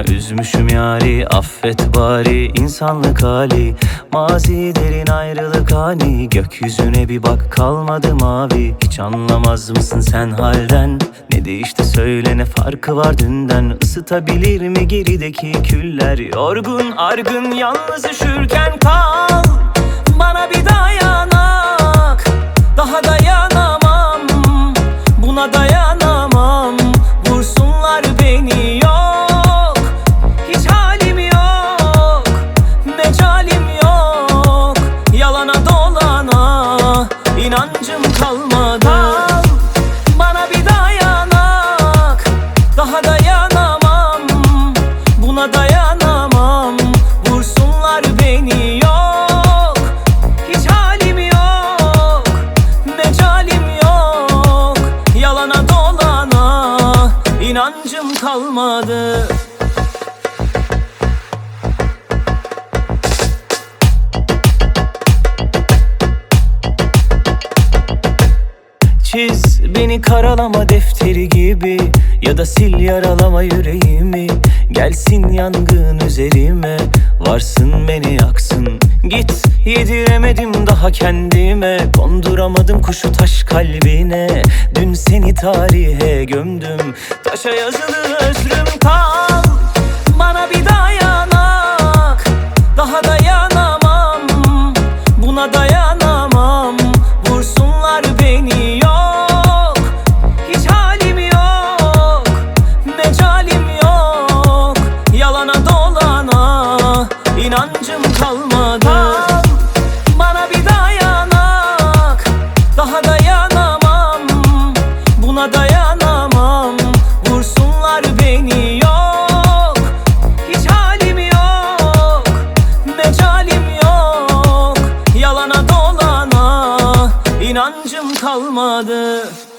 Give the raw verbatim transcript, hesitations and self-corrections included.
üzmüşüm yari, affet bari insanlık hali. Mazilerin ayrılık hani, gökyüzüne bir bak kalmadı mavi. Hiç anlamaz mısın sen halden? Ne değişti söyle, ne farkı var dünden? Isıtabilir mi gerideki küller? Yorgun argın yalnız üşürken kal bana bir dayanak. Daha dayanamam, buna dayanamam. Vursunlar beni, yok hiç halim yok, mecalim yok. Yalana dolana inancım kalmadı. Kal bana bir dayanak. Daha dayanamam, buna dayanamam. Vursunlar beni, yok hiç halim yok, mecalim yok. Yalana dolana inancım kalmadı. Çiz beni karalama defteri gibi, ya da sil yaralama yüreğimi. Gelsin yangın üzerime, varsın beni yaksın. Git yediremedim daha kendime, konduramadım kuşu taş kalbine. Dün seni tarihe gömdüm, taşa yazılı özrüm. Kal bana bir dayanak. Daha dayanamam, buna dayanamam. Vursunlar beni, yok hiç halim yok, mecalim yok. Yalana dolana inancım kalmadı. Kal bana bir dayanak. Daha dayanamam, buna dayanamam. Vursunlar beni, yok hiç halim yok, mecalim yok. Yalana dolana inancım kalmadı.